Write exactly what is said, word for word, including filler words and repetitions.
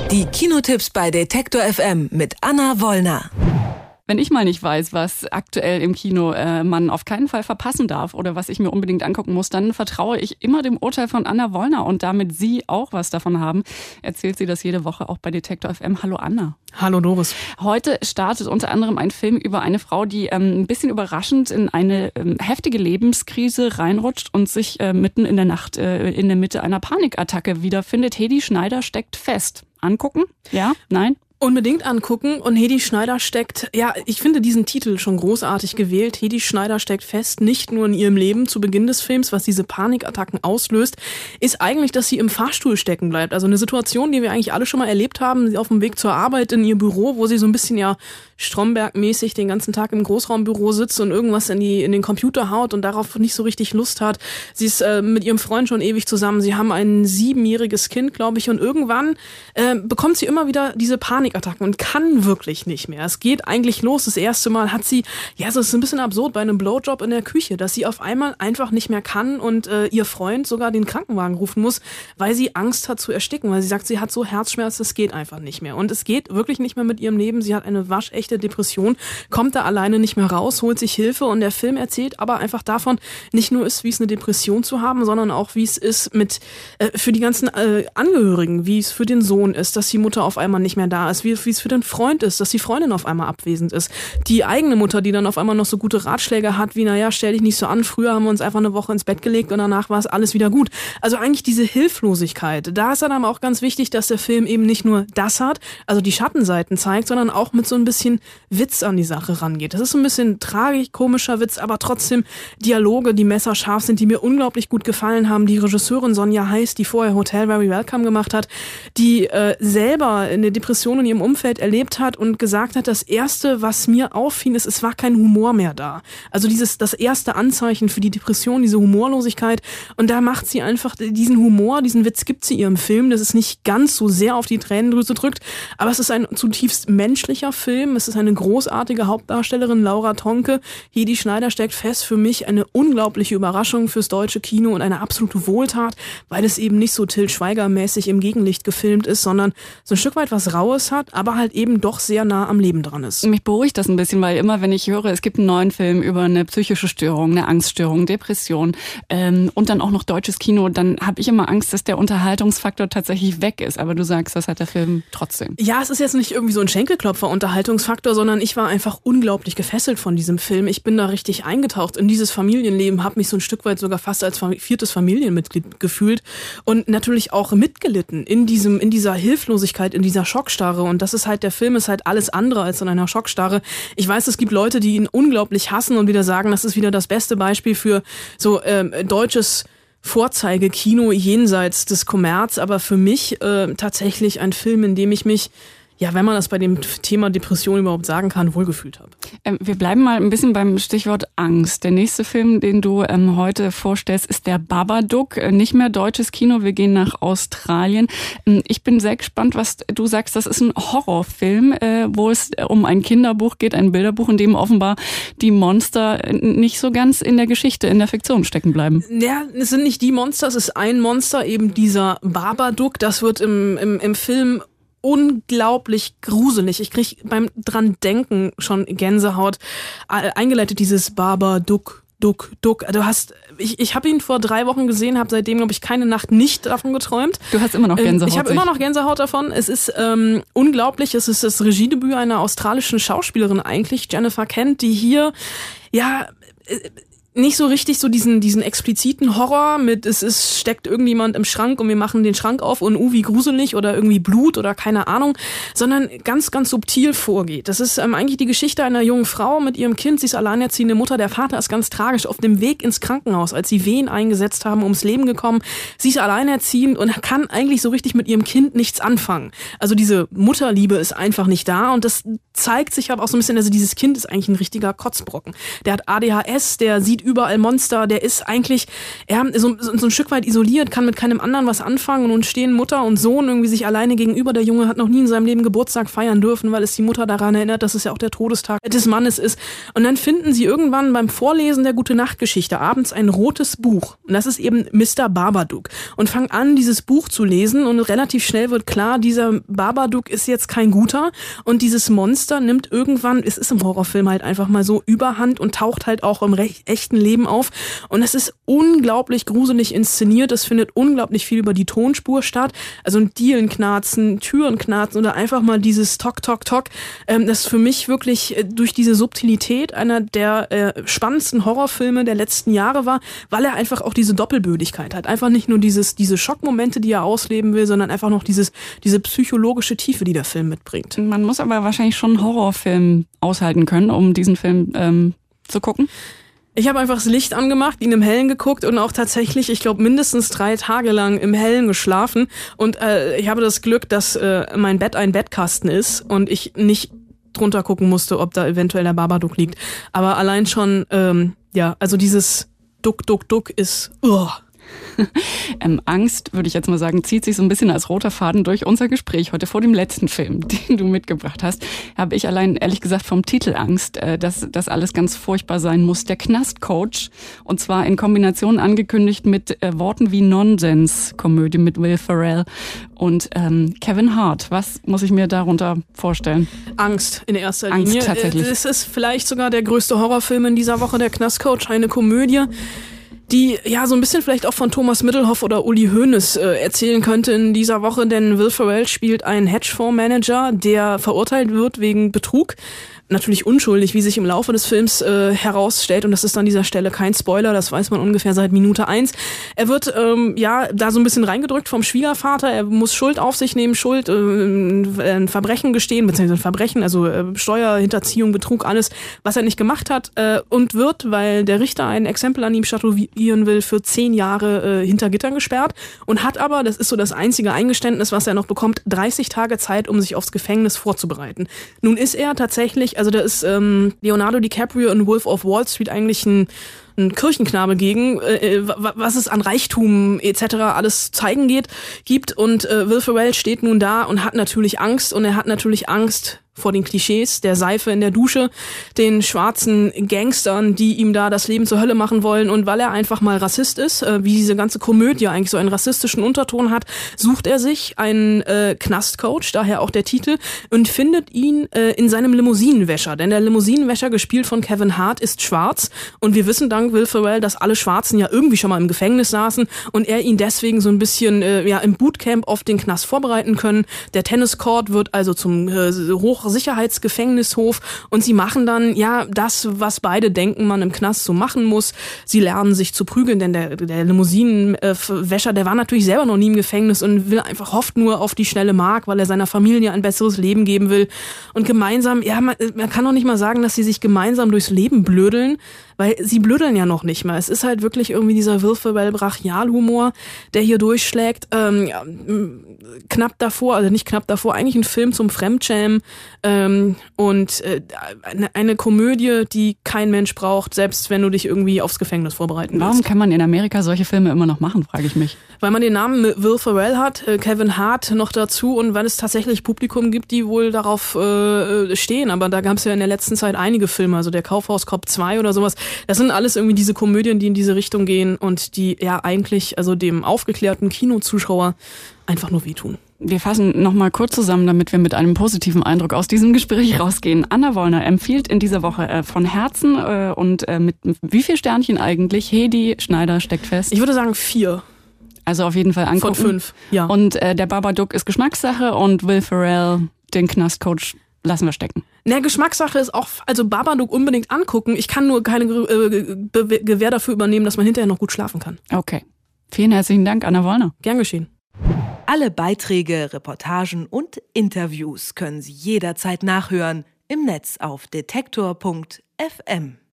Die Kinotipps bei Detektor F M mit Anna Wollner. Wenn ich mal nicht weiß, was aktuell im Kino äh, man auf keinen Fall verpassen darf oder was ich mir unbedingt angucken muss, dann vertraue ich immer dem Urteil von Anna Wollner. Und damit Sie auch was davon haben, erzählt sie das jede Woche auch bei Detektor F M. Hallo Anna. Hallo Doris. Heute startet unter anderem ein Film über eine Frau, die ähm, ein bisschen überraschend in eine ähm, heftige Lebenskrise reinrutscht und sich äh, mitten in der Nacht äh, in der Mitte einer Panikattacke wiederfindet. Hedi Schneider steckt fest. Angucken? Ja? Nein? Unbedingt angucken. Und Hedi Schneider steckt, ja, ich finde diesen Titel schon großartig gewählt. Hedi Schneider steckt fest, nicht nur in ihrem Leben zu Beginn des Films, was diese Panikattacken auslöst, ist eigentlich, dass sie im Fahrstuhl stecken bleibt. Also eine Situation, die wir eigentlich alle schon mal erlebt haben, sie auf dem Weg zur Arbeit in ihr Büro, wo sie so ein bisschen ja Stromberg-mäßig den ganzen Tag im Großraumbüro sitzt und irgendwas in die in den Computer haut und darauf nicht so richtig Lust hat. Sie ist äh, mit ihrem Freund schon ewig zusammen. Sie haben ein siebenjähriges Kind, glaube ich, und irgendwann äh, bekommt sie immer wieder diese Panikattacken und kann wirklich nicht mehr. Es geht eigentlich los. Das erste Mal hat sie, ja, es ist ein bisschen absurd bei einem Blowjob in der Küche, dass sie auf einmal einfach nicht mehr kann und äh, ihr Freund sogar den Krankenwagen rufen muss, weil sie Angst hat zu ersticken, weil sie sagt, sie hat so Herzschmerz, das geht einfach nicht mehr. Und es geht wirklich nicht mehr mit ihrem Leben. Sie hat eine waschechte Depression, kommt da alleine nicht mehr raus, holt sich Hilfe und der Film erzählt aber einfach davon, nicht nur ist, wie es eine Depression zu haben, sondern auch, wie es ist mit äh, für die ganzen äh, Angehörigen, wie es für den Sohn ist, dass die Mutter auf einmal nicht mehr da ist, wie, wie es für den Freund ist, dass die Freundin auf einmal abwesend ist. Die eigene Mutter, die dann auf einmal noch so gute Ratschläge hat, wie, naja, stell dich nicht so an, früher haben wir uns einfach eine Woche ins Bett gelegt und danach war es alles wieder gut. Also eigentlich diese Hilflosigkeit. Da ist dann aber auch ganz wichtig, dass der Film eben nicht nur das hat, also die Schattenseiten zeigt, sondern auch mit so ein bisschen Witz an die Sache rangeht. Das ist so ein bisschen tragikomischer Witz, aber trotzdem Dialoge, die messerscharf sind, die mir unglaublich gut gefallen haben. Die Regisseurin Sonja Heiß, die vorher Hotel Very Welcome gemacht hat, die äh, selber eine Depression in ihrem Umfeld erlebt hat und gesagt hat, das Erste, was mir auffiel, ist, es war kein Humor mehr da. Also dieses das erste Anzeichen für die Depression, diese Humorlosigkeit. Und da macht sie einfach diesen Humor, diesen Witz gibt sie ihrem Film. Das ist nicht ganz so sehr auf die Tränendrüse drückt, aber es ist ein zutiefst menschlicher Film. Es ist eine großartige Hauptdarstellerin, Laura Tonke. Hedi Schneider steckt fest, für mich eine unglaubliche Überraschung fürs deutsche Kino und eine absolute Wohltat, weil es eben nicht so Til Schweiger-mäßig im Gegenlicht gefilmt ist, sondern so ein Stück weit was Raues hat, aber halt eben doch sehr nah am Leben dran ist. Mich beruhigt das ein bisschen, weil immer, wenn ich höre, es gibt einen neuen Film über eine psychische Störung, eine Angststörung, Depression ähm, und dann auch noch deutsches Kino, dann habe ich immer Angst, dass der Unterhaltungsfaktor tatsächlich weg ist. Aber du sagst, das hat der Film trotzdem. Ja, es ist jetzt nicht irgendwie so ein Schenkelklopfer-Unterhaltungsfaktor, sondern ich war einfach unglaublich gefesselt von diesem Film. Ich bin da richtig eingetaucht in dieses Familienleben, habe mich so ein Stück weit sogar fast als viertes Familienmitglied gefühlt und natürlich auch mitgelitten in diesem, in dieser Hilflosigkeit, in dieser Schockstarre. Und das ist halt, der Film ist halt alles andere als in einer Schockstarre. Ich weiß, es gibt Leute, die ihn unglaublich hassen und wieder sagen, das ist wieder das beste Beispiel für so ähm, deutsches Vorzeigekino jenseits des Kommerz, aber für mich äh, tatsächlich ein Film, in dem ich mich, ja, wenn man das bei dem Thema Depression überhaupt sagen kann, wohlgefühlt habe. Ähm, wir bleiben mal ein bisschen beim Stichwort Angst. Der nächste Film, den du ähm, heute vorstellst, ist der Babadook. Äh, nicht mehr deutsches Kino, wir gehen nach Australien. Ähm, ich bin sehr gespannt, was du sagst. Das ist ein Horrorfilm, äh, wo es um ein Kinderbuch geht, ein Bilderbuch, in dem offenbar die Monster nicht so ganz in der Geschichte, in der Fiktion stecken bleiben. Ja, es sind nicht die Monster, es ist ein Monster, eben dieser Babadook. Das wird im, im, im Film unglaublich gruselig. Ich krieg beim dran denken schon Gänsehaut. Eingeleitet dieses Babadook, Duck, Duck. Du hast, ich, ich habe ihn vor drei Wochen gesehen, habe seitdem, glaube ich, keine Nacht nicht davon geträumt. Du hast immer noch Gänsehaut. Ich habe immer noch Gänsehaut davon. Es ist ähm, unglaublich. Es ist das Regiedebüt einer australischen Schauspielerin eigentlich, Jennifer Kent, die hier, ja, äh, nicht so richtig so diesen diesen expliziten Horror mit, es ist steckt irgendjemand im Schrank und wir machen den Schrank auf und uh, wie gruselig oder irgendwie Blut oder keine Ahnung, sondern ganz, ganz subtil vorgeht. Das ist ähm, eigentlich die Geschichte einer jungen Frau mit ihrem Kind. Sie ist alleinerziehende Mutter. Der Vater ist ganz tragisch auf dem Weg ins Krankenhaus, als sie Wehen eingesetzt haben, ums Leben gekommen. Sie ist alleinerziehend und kann eigentlich so richtig mit ihrem Kind nichts anfangen. Also diese Mutterliebe ist einfach nicht da und das zeigt sich aber auch so ein bisschen, also dieses Kind ist eigentlich ein richtiger Kotzbrocken. Der hat A D H S, der sieht überall Monster, der ist eigentlich ja, so, so, so ein Stück weit isoliert, kann mit keinem anderen was anfangen und nun stehen Mutter und Sohn irgendwie sich alleine gegenüber. Der Junge hat noch nie in seinem Leben Geburtstag feiern dürfen, weil es die Mutter daran erinnert, dass es ja auch der Todestag des Mannes ist. Und dann finden sie irgendwann beim Vorlesen der Gute-Nacht-Geschichte abends ein rotes Buch. Und das ist eben Mister Babadook. Und fangen an, dieses Buch zu lesen und relativ schnell wird klar, dieser Babadook ist jetzt kein guter und dieses Monster nimmt irgendwann, es ist im Horrorfilm halt einfach mal so, Überhand und taucht halt auch im recht, echten Leben auf. Und es ist unglaublich gruselig inszeniert. Es findet unglaublich viel über die Tonspur statt. Also ein Dielenknarzen, Türenknarzen oder einfach mal dieses Tok, Tok, Tok. Ähm, das ist für mich wirklich äh, durch diese Subtilität einer der äh, spannendsten Horrorfilme der letzten Jahre war, weil er einfach auch diese Doppelbödigkeit hat. Einfach nicht nur dieses, diese Schockmomente, die er ausleben will, sondern einfach noch dieses, diese psychologische Tiefe, die der Film mitbringt. Man muss aber wahrscheinlich schon einen Horrorfilm aushalten können, um diesen Film ähm, zu gucken. Ich habe einfach das Licht angemacht, ihn im Hellen geguckt und auch tatsächlich, ich glaube, mindestens drei Tage lang im Hellen geschlafen. Und äh, ich habe das Glück, dass äh, mein Bett ein Bettkasten ist und ich nicht drunter gucken musste, ob da eventuell der Babadook liegt. Aber allein schon, ähm, ja, also dieses Duck, Duck, Duck ist... Uh. ähm, Angst, würde ich jetzt mal sagen, zieht sich so ein bisschen als roter Faden durch unser Gespräch heute vor dem letzten Film, den du mitgebracht hast. Habe ich allein, ehrlich gesagt, vom Titel Angst, äh, dass das alles ganz furchtbar sein muss. Der Knastcoach, und zwar in Kombination angekündigt mit äh, Worten wie Nonsens-Komödie mit Will Ferrell und ähm, Kevin Hart. Was muss ich mir darunter vorstellen? Angst in erster Angst, Linie. Tatsächlich. Es ist vielleicht sogar der größte Horrorfilm in dieser Woche, der Knastcoach, eine Komödie, die ja so ein bisschen vielleicht auch von Thomas Middelhoff oder Uli Hoeneß äh, erzählen könnte in dieser Woche, denn Will Ferrell spielt einen Hedgefondsmanager, der verurteilt wird wegen Betrug. Natürlich unschuldig, wie sich im Laufe des Films äh, herausstellt, und das ist an dieser Stelle kein Spoiler, das weiß man ungefähr seit Minute eins. Er wird ähm, ja da so ein bisschen reingedrückt vom Schwiegervater, er muss Schuld auf sich nehmen, Schuld, äh, ein Verbrechen gestehen, beziehungsweise ein Verbrechen, also äh, Steuerhinterziehung, Betrug, alles, was er nicht gemacht hat, äh, und wird, weil der Richter ein Exempel an ihm statuieren will, für zehn Jahre äh, hinter Gittern gesperrt und hat aber, das ist so das einzige Eingeständnis, was er noch bekommt, dreißig Tage Zeit, um sich aufs Gefängnis vorzubereiten. Nun ist er tatsächlich, also da ist ähm, Leonardo DiCaprio in Wolf of Wall Street eigentlich ein, ein Kirchenknabe gegen, äh, was es an Reichtum et cetera alles zeigen geht, gibt. Und äh, Will Ferrell steht nun da und hat natürlich Angst. Und er hat natürlich Angst vor den Klischees, der Seife in der Dusche, den schwarzen Gangstern, die ihm da das Leben zur Hölle machen wollen. Und weil er einfach mal Rassist ist, äh, wie diese ganze Komödie eigentlich so einen rassistischen Unterton hat, sucht er sich einen äh, Knastcoach, daher auch der Titel, und findet ihn äh, in seinem Limousinenwäscher. Denn der Limousinenwäscher, gespielt von Kevin Hart, ist schwarz. Und wir wissen dank Will Ferrell, dass alle Schwarzen ja irgendwie schon mal im Gefängnis saßen und er ihn deswegen so ein bisschen äh, ja im Bootcamp auf den Knast vorbereiten können. Der Tenniscourt wird also zum äh, Hochsicherheitsgefängnishof und sie machen dann ja das, was beide denken, man im Knast so machen muss. Sie lernen sich zu prügeln, denn der, der Limousinenwäscher, der war natürlich selber noch nie im Gefängnis und will einfach, hofft nur auf die schnelle Mark, weil er seiner Familie ein besseres Leben geben will. Und gemeinsam, ja, man, man kann doch nicht mal sagen, dass sie sich gemeinsam durchs Leben blödeln, weil sie blödeln ja noch nicht mal. Es ist halt wirklich irgendwie dieser Will Ferrell Brachialhumor, der hier durchschlägt. Ähm, ja, knapp davor, also nicht knapp davor, eigentlich ein Film zum Fremdschämen ähm, und äh, eine, eine Komödie, die kein Mensch braucht, selbst wenn du dich irgendwie aufs Gefängnis vorbereiten willst. Warum kann man in Amerika solche Filme immer noch machen, frage ich mich. Weil man den Namen Will Ferrell hat, äh, Kevin Hart noch dazu und weil es tatsächlich Publikum gibt, die wohl darauf äh, stehen. Aber da gab es ja in der letzten Zeit einige Filme, also der Kaufhaus-Cop zwei oder sowas. Das sind alles irgendwie diese Komödien, die in diese Richtung gehen und die ja eigentlich also dem aufgeklärten Kinozuschauer einfach nur wehtun. Wir fassen nochmal kurz zusammen, damit wir mit einem positiven Eindruck aus diesem Gespräch rausgehen. Anna Wollner empfiehlt in dieser Woche äh, von Herzen äh, und äh, mit wie viel Sternchen eigentlich? Hedi Schneider steckt fest. Ich würde sagen vier. Also auf jeden Fall angucken. Von fünf, ja. Und äh, der Babadook ist Geschmackssache und Will Ferrell, den Knastcoach, lassen wir stecken. Ne, Geschmackssache ist auch, also Babadook unbedingt angucken. Ich kann nur keine äh, Be- Gewähr dafür übernehmen, dass man hinterher noch gut schlafen kann. Okay. Vielen herzlichen Dank, Anna Wollner. Gern geschehen. Alle Beiträge, Reportagen und Interviews können Sie jederzeit nachhören im Netz auf detektor punkt f m.